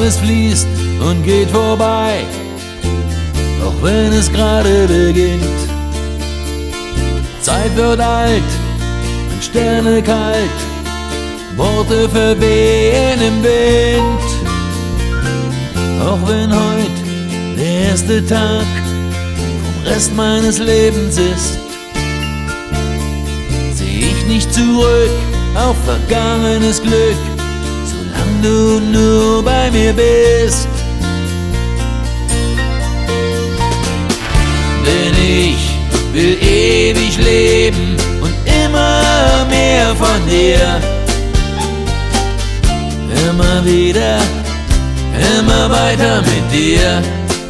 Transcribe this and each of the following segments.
Alles fließt und geht vorbei, auch wenn es gerade beginnt. Zeit wird alt und Sterne kalt, Worte verwehen im Wind. Auch wenn heut der erste Tag vom Rest meines Lebens ist, seh ich nicht zurück auf vergangenes Glück, solange du nur bei mir bist. Denn ich will ewig leben und immer mehr von dir. Immer wieder, immer weiter mit dir.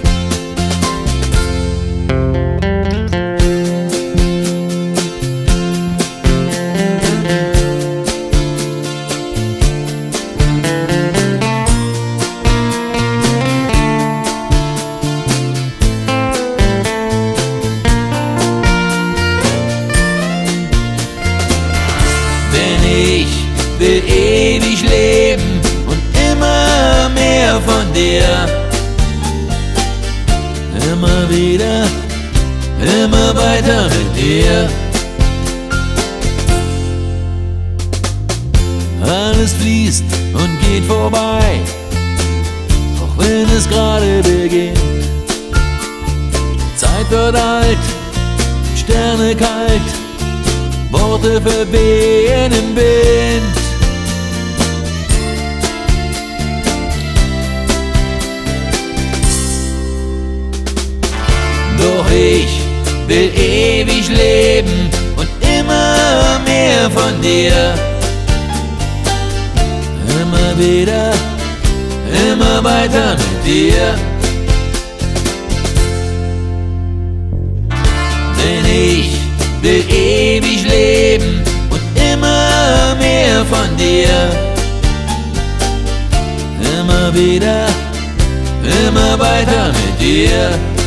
Ich will ewig leben und immer mehr von dir. Immer wieder, immer weiter mit dir. Alles fließt und geht vorbei, auch wenn es gerade beginnt. Zeit wird alt, Sterne kalt, Worte verwehen im Wind. Doch ich will ewig leben und immer mehr von dir. Immer wieder, immer weiter mit dir. Denn ich will ewig leben und immer mehr von dir. Immer wieder, immer weiter mit dir.